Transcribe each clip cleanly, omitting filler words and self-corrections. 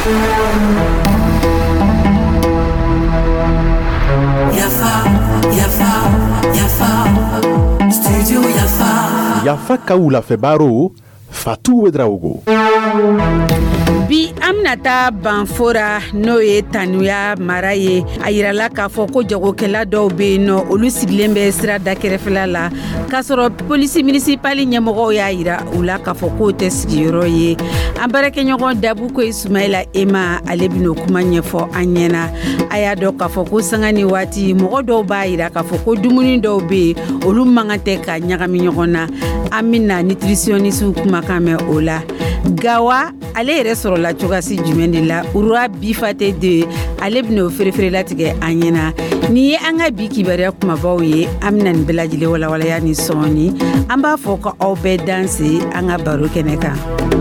Studio Yafa Kaoula Febaro, Fatou Wedraogo. Bi amnata banfora no ye tanuya mara ye a yirala k'a fɔ ko jagokɛla dɔw bɛ yen nɔ olu sigilen bɛ sira da kɛrɛfɛla la k'a sɔrɔ polisi municipali ɲɛmɔgɔw y'a yira u la k'a fɔ k'o tɛ sigiyɔrɔ ye. An baarakɛɲɔgɔn Dabu ko Sumaila Ema ale bɛn'o kuma ɲɛfɔ an ɲɛna. A y'a dɔn k'a fɔ ko sanga ni waati mɔgɔ dɔw b'a yira k'a fɔ ko dumuni dɔw bɛ yen olu mankan tɛ ka ɲagami ɲɔgɔn na. An bɛna nutritionniste kumakan mɛn o la. Gawa ale yɛrɛ sɔrɔla cogoyasi jumɛn de la Urwa Bifate de ale bɛn'o fereferela tigɛ an ɲɛna. Ni ye an ka bi kibaruya kumabaw ye an bɛna nin bɛɛ lajɛlen walawalaya ni sɔɔni. An b'a fɔ ko aw bɛɛ danse an ka baro kɛnɛ kan.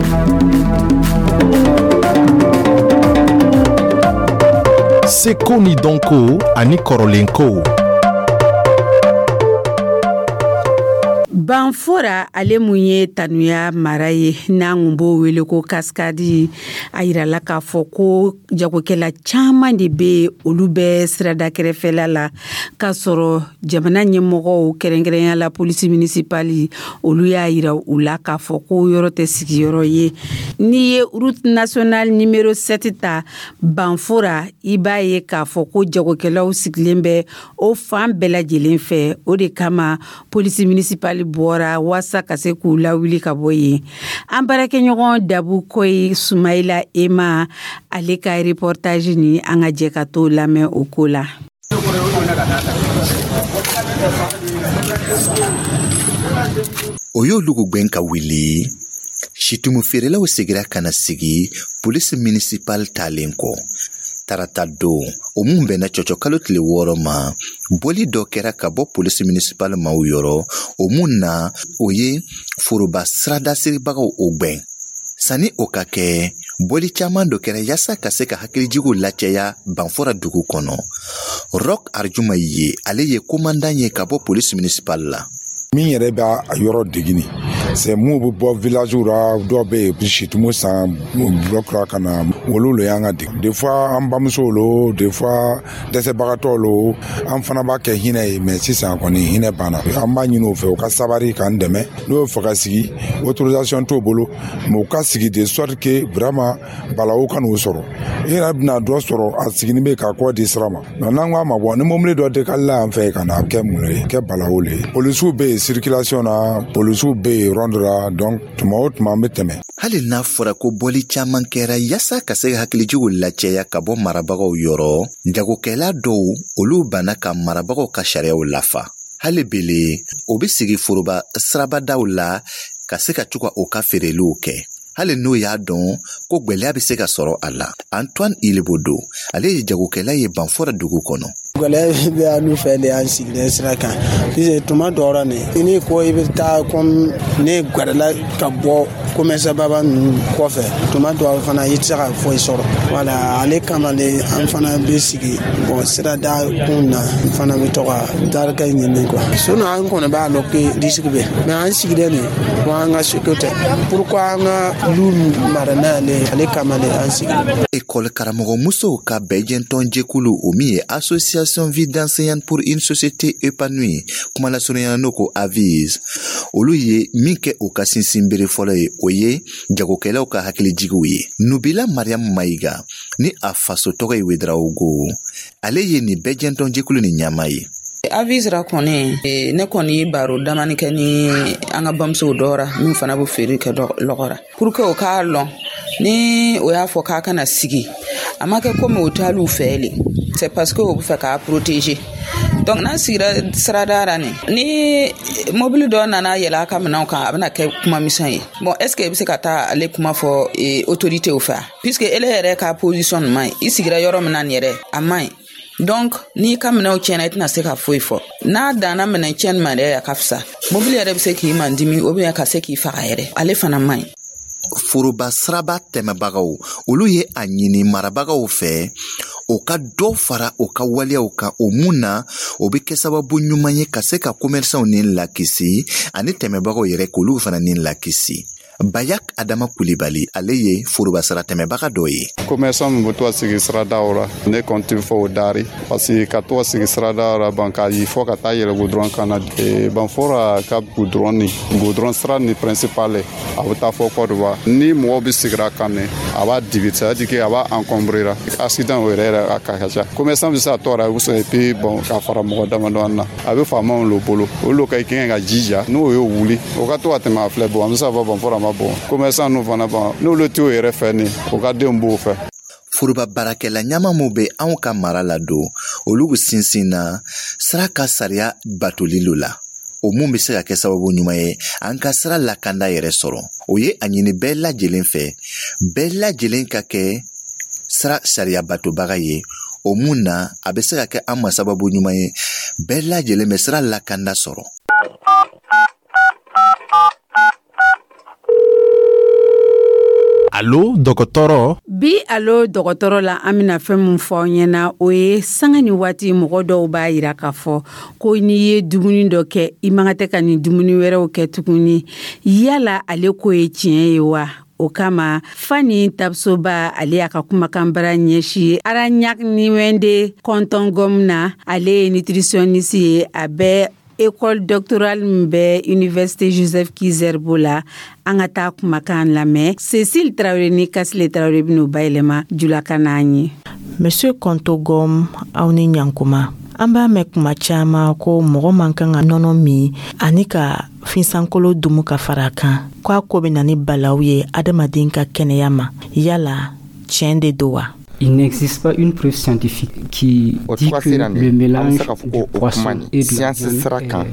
Seko ni donko ani kɔrɔlenko. Banfora ale mun ye tanuya mara ye n'an b'o wele ko kaskadi a yirala k'a fɔ ko jagokɛla caman de bɛ olu bɛ sirada kɛrɛfɛla la k'a sɔrɔ jamana ɲɛmɔgɔw kɛrɛnkɛrɛnya la polisi municipali olu y'a yira u la k'a fɔ ko yɔrɔ tɛ sigiyɔrɔ ye. N'i ye route nationale numéro 7 ta Banfora i b'a ye k'a fɔ ko jagokɛlaw sigilen bɛ o fan bɛɛ lajɛlen fɛ. O de kama polisi municipali bɔra wasa ka se k'u lawuli ka bɔ yen. An baarakɛɲɔgɔn Dabu ko Sumaila Ema ale ka reportage ni an ka jɛ ka t'o lamɛn o ko la. O y'olugu gwen ka wili situmu feerelaw segira kana sigi polisi municipal talen kɔ. Tarata don o mun bɛnna cɔcɔ kalo tile 6 ma boli dɔ kɛra ka bɔ polisi municipal ma u yɔrɔ o mun na o ye foroba sirada siribagaw o gbɛn. Sani o ka kɛ boli caman dɔ kɛra yasa ka se ka hakilijigiw lacɛya Banfora dugu kɔnɔ. Rock Arjuma ye ale ye commandant ye ka bɔ polisi municipal la. Min yɛrɛ b'a yɔrɔ degini c'est mun bɛ bɔ village ra dɔ bɛ yen situmu san bloc ra ka na olu le y'an ka dege. Des fois an bamuso lo, des fois dɛsɛbagatɔ lo, an fana b'a kɛ hinɛ ye mais sisan kɔni hinɛ banna. An b'a ɲini o fɛ u ka sabari k'an dɛmɛ n'o ye fɛ ka sigi autorisation t'o bolo mais u ka sigi de sorte que vraiment balawu ka n'o sɔrɔ. E yɛrɛ bɛna dɔ sɔrɔ a sigini bɛ ka kɔ di sira ma. N'an k'a ma bɔ ni mobili dɔ décalé an fɛ ka na kɛ mun ye kɛ balawu le ye. Polisiw bɛ yen circulation na polisiw bɛ yen rondera donc tuma o tuma an bɛ tɛmɛ. Hali n'a fɔra ko bɔli caman kɛra yasa ka se ka hakilijigiw lacɛya ka bɔ marabagaw yɔrɔ jagokɛla dɔw olu banna ka marabagaw ka sariyaw lafa. Hali bele o bɛ sigi foroba sirabadaw la ka se ka cogo o ka feereliw kɛ. Hali n'o y'a dɔn ko gwɛlɛya bɛ se ka sɔrɔ a la. Antoine Ilebodo ale ye jagokɛla ye Banfora dugu kɔnɔ. Gwɛlɛya bɛ an fɛ de an sigilen sira kan. Puisque tuma dɔw la ni ko i bɛ taa comme ne gwɛrɛla ka bɔ commerce baba ninnu kɔfɛ tuma dɔw fana i tɛ se ka foyi sɔrɔ. Voilà ale kama de an fana bɛ sigi bon sirada kun na an fana bɛ to ka daraka ɲini quoi. Sinon an kɔni b'a dɔn ko risque bɛ mais an sigilen de ko an ka sécurité pourquoi an ka lu mara n'ale kama de an sigilen. École karamɔgɔ musow ka bɛɛjɛntɔn jɛkulu o min ye association vie d'enseignants pour une société épanouie kuma la surunya n'o ko avise olu ye min kɛ o ka sinsinbere fɔlɔ ye o ye jagokɛlaw ka hakilijigiw ye. Nubila Mariam Mayiga ni a faso tɔgɔ ye Wedraogo ale ye ni bɛɛjɛntɔn jɛkulu ni ɲama ye. Avisera kɔni ne kɔni ye baro damani kɛ ni an ka bamusow dɔra min fana bɛ feere kɛ lɔgɔra pour que o k'a lɔn ni o y'a fɔ k'a kana sigi a ma kɛ comme o t'alu fɛ le c'est parce que o bɛ fɛ k'a protéger donc n'a sigira siradara ni mobile dɔ nana yɛlɛ a ka minɛnw kan a bɛna kɛ kuma misɛn ye bon est ce que i bɛ se ka taa ale kuma fɔ autorité fɛ puisque ele yɛrɛ ka position man ɲi i sigira yɔrɔ min na nin yɛrɛ a man ɲi. Donc ni ka minɛw tiɲɛna i tɛna se ka foyi fɔ n'a danna minɛn tiɲɛni ma yɛrɛ ka fisa mobile yɛrɛ bɛ se k'i mandimi ou bien ka se k'i faga yɛrɛ ale fana man ɲi. Foroba siraba tɛmɛbagaw olu ye a ɲini marabagaw fɛ o ka dɔ fara o ka waleyaw kan o mun na o bɛ kɛ sababu ɲuman ye ka se ka commerçants ni lakisi ani tɛmɛbagaw yɛrɛ k'olu fana ni lakisi. Bayak Adama Kulibali ale ye forobasara tɛmɛbaga dɔ ye. Commerçant min bɛ to sigi siradaw la ne kɔnti fɔ o dari parce que ka to sigi siradaw la ban ka yi fɔ ka taa yɛlɛ goudron kan na ban fɔra ka goudron sira ni principal a bɛ taa fɔ Côte d'Ivoire ni mɔgɔ bɛ sigira kan ne a b'a dibi c'est à dire que a b'a encombrera accident o yɛrɛ a ka ca commerçant bɛ se a tɔɔrɔ a bɛ et puis bon ka fara mɔgɔ damadɔ na a bɛ faamaw lo bolo olu ka kɛ ka jija n'o ye wuli o ka to a tɛmɛ a filɛ bon an bɛ se ka fɔ ban fɔra ma bon commerçant n'u fana ban n'olu t'o yɛrɛ fɛ ni o ka denw b'o fɛ. Foroba barakɛla ɲama min bɛ anw ka mara la don olu sinsin na sira ka sariya batolilo la o mun bɛ se ka kɛ sababu ɲuman ye an ka sira lakanda yɛrɛ sɔrɔ o ye a ɲini bɛɛ lajɛlen fɛ bɛɛ lajɛlen ka kɛ sira sariya batobaga ye o mun na a bɛ se ka kɛ an ma sababu ɲuman ye bɛɛ lajɛlen bɛ sira lakanda sɔrɔ. Allo dɔgɔtɔrɔ. Bi allo dɔgɔtɔrɔ la an bɛna fɛn min fɔ ɲɛna o ye sanga ni waati mɔgɔ dɔw b'a yira k'a fɔ ko n'i ye dumuni dɔ kɛ i man tɛ ka ni dumuni wɛrɛw kɛ tuguni yala ale ko ye tiɲɛ ye wa o kama Fani Tabsoba ale y'a ka kumakan bara ɲɛsi Aragnac Niwende Kontongom na ale ye nutritionniste ye a bɛ école doctorale mbe Université Joseph Kizerbo la an ka taa kumakan lamɛn Cécile Traoré ni Kasile Traoré bino baylema julakana ɲe. Monsieur Kontogom aw ni ɲankuma an b'a mɛn kuma caman ko mɔgɔ man kan ka nɔnɔ min ani ka finsankolo dumu ka fara kan k'a ko bɛ na ni balaw ye adamaden ka kɛnɛya ma yala tiɲɛ de don wa? Il n'existe pas une preuve scientifique qui dit que le mélange de poisson et de la viande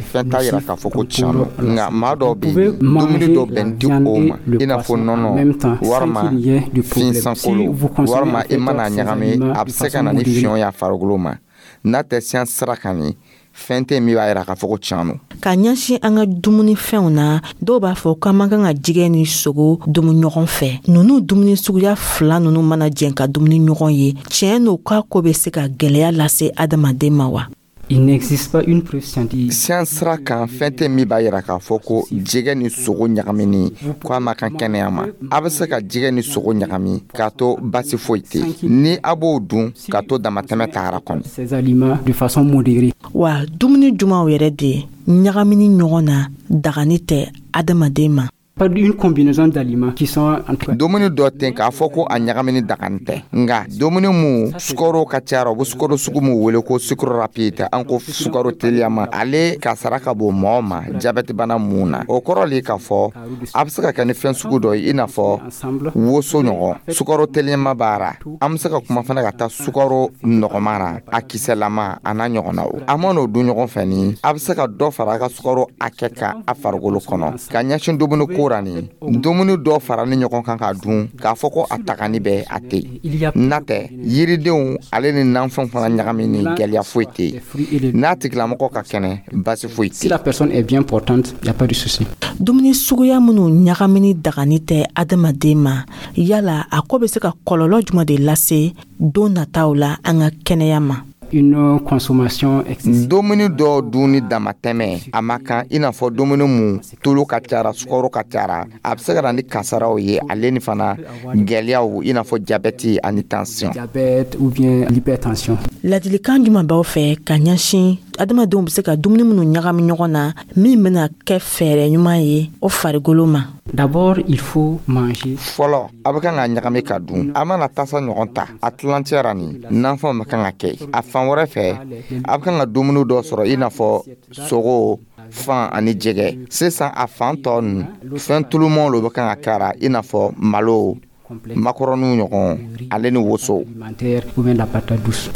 nga ma do be dumuni do ben di o ma ina fo nono warma de problème warma e mana nyagame abseka na ni fion ya farogoloma na te science srakani fente mi wa ira ka fo ko chano ka ɲɛsin an ka dumuni fɛnw na dɔw b'a fɔ k'an man kan ka jigɛ ni sogo dumu ɲɔgɔn fɛ nunu dumuni suguya fila nunu mana jɛn ka dumuni ɲɔgɔn ye tiɲɛ n'o k'a ko bɛ se ka gɛlɛya lase adamaden ma wa? Il n'existe pas une preuve scientifique. Science sera kan fente mi ba yira ka fɔ ko jɛgɛ ni sogo ɲagamini ko a ma kan kɛnɛya ma a bɛ se ka jɛgɛ ni sogo ɲagami k'a to basi foyi tɛ ni a b'o dun k'a to damatɛmɛ tagara kɔnɔ. Ces aliments de façon modérée. Wa dumuni jumaw yɛrɛ de ɲagamini ɲɔgɔn na dagani tɛ adamaden ma. Pas une combinaison d'aliments qui sont entre domini do ten ka fɔ ko a ɲagamini dagante nga domini mu sukaro ka cara bu sukaro sugu mu wele ko sukaro rapide an ko sukaro teliyama ale ka saraka bo moma diabète bana muna o koroli ka fɔ a bɛ se ka kɛ ni fɛn sugu dɔ i n'a fɔ woso ɲɔgɔn sukaro teliyama baara an bɛ se ka kuma fana ka taa sukaro nɔgɔmara a kisɛlama a n'a ɲɔgɔnna o a ma n'o dun ɲɔgɔn fɛ ni a bɛ se ka dɔ fara a ka sukaro hakɛ kan a farikolo kɔnɔ ka ɲɛsin dumuni ko dumuni dɔ fara ni ɲɔgɔn kan ka dun k'a fɔ ko a tagani bɛ a tɛ natɛ yiridenw ale ni nanfɛnw fana ɲagami ni gɛlɛya foyi tɛ n'a tigilamɔgɔ ka kɛnɛ basi foyi tɛ. Si la personne est bien portante, il y a pas de souci. Dumuni suguya minnu ɲagamini dagani tɛ adamaden ma yala a ko bɛ se ka kɔlɔlɔ jumɛn de lase don nataw la an ka kɛnɛya ma? Une consommation excessive. Domini do duni damatɛmɛ a ma kan i n'a fɔ domini mu tulu ka cara sukaro ka cara a bɛ se ka na ni kasaraw ye ale ni fana gɛlɛyaw i n'a fɔ diabète ani tension. Diabète ou bien l'hypertension. Ladilikan jumɛn b'aw fɛ ka ɲɛsin adamadenw bɛ se ka dumuni minnu ɲagami ɲɔgɔn na min bɛna kɛ fɛɛrɛ ɲuman ye o farikolo ma? D'abord, il faut manger. Fɔlɔ a bɛ kan ka ɲagami ka dun a mana tasa ɲɔgɔn ta a tilancɛra ni nanfɛnw bɛ kan ka kɛ a fan wɛrɛ fɛ a bɛ kan ka dumuni dɔ sɔrɔ i n'a fɔ sogo fan ani jɛgɛ sisan a fan tɔ ninnu fɛn tulumanw lo bɛ kan ka kɛra i n'a fɔ malo makɔrɔniw ɲɔgɔn ale ni woso. Ou bien la patate douce.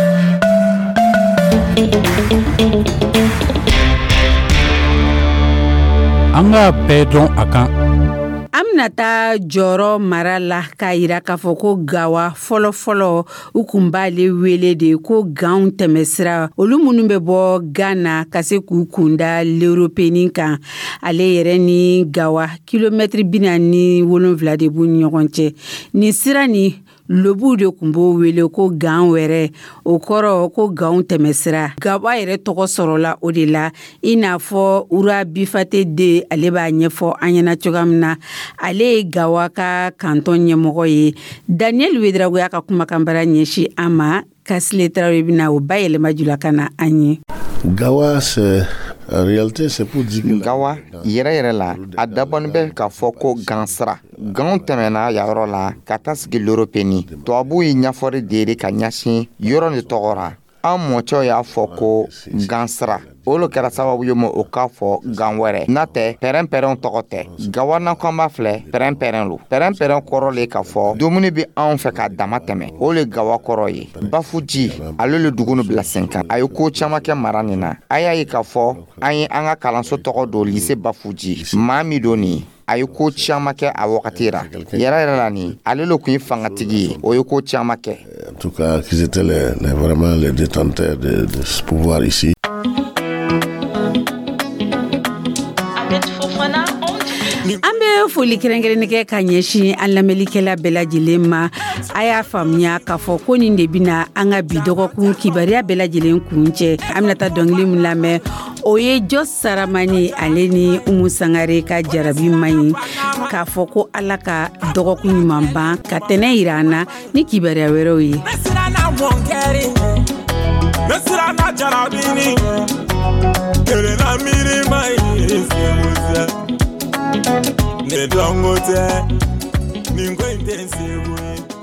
An ka bɛɛ dɔn a kan. An bɛna taa jɔrɔ mara la k'a yira k'a fɔ ko Gawa fɔlɔ u kun b'ale wele de ko ganw tɛmɛsira olu minnu bɛ bɔ Ghana ka se k'u kunda l'Européenne kan ale yɛrɛ ni Gawa kilomètre 47 de b'u ni ɲɔgɔn cɛ ni sira ni lobu de kun b'o wele ko gan wɛrɛ o kɔrɔ ko ganw tɛmɛsira gaba yɛrɛ tɔgɔ sɔrɔla o de la i n'a fɔ Ura Bifate de ale b'a ɲɛfɔ an ɲɛna cogoya min na ale ye Gawa ka kanton ɲɛmɔgɔ ye Daniel Wedrago y'a ka kumakan bara ɲɛsi an ma Kasile Traoré bɛna o bayɛlɛma jula ka na an ye. Gawa c'est en réalité c'est pour dire Gawa yɛrɛ la a dabɔni bɛ k'a fɔ ko gansira ganw tɛmɛna yɔrɔ la ka taa sigi l'Europeni tubabu ye ɲɛfɔli de ka ɲɛsin yɔrɔ de tɔgɔra an mɔcɛw y'a fɔ ko gansira olu kɛra sababu ye o k'a fɔ gan wɛrɛ n'atɛ pɛrɛn-pɛrɛnw tɔgɔ tɛ Gawa na kɔnba filɛ pɛrɛn-pɛrɛn lo pɛrɛn-pɛrɛn kɔrɔ le k'a fɔ dumuni bɛ anw fɛ ka dama tɛmɛ o le Gawa kɔrɔ ye Bafuji ale le dugu nu bila sen kan a ye ko caman kɛ mara nin na a y'a ye k'a fɔ an ye an ka kalanso tɔgɔ don lycée Bafuji maa min don nin a ye ko caman kɛ a wagati ra yɛrɛ la nin ale le kun ye fangatigi ye o ye ko caman kɛ en tout cas qu'ils étaient vraiment les détenteurs de ce pouvoir ici. An bɛ foli kɛrɛnkɛrɛnnen kɛ ka ɲɛsin an lamɛnnikɛla bɛɛ lajɛlen ma a y'a faamuya k'a fɔ ko nin de bɛna an ka bi dɔgɔkun kibaruya bɛɛ lajɛlen kun cɛ an bɛna taa dɔnkili min lamɛn o ye Jos Saramani ale ni Umu Sangare ka jarabi man ɲi k'a fɔ ko Ala ka dɔgɔkun ɲuman ban ka tɛnɛ yira an na ni kibaruya wɛrɛw ye. Ne dongote ningo intensive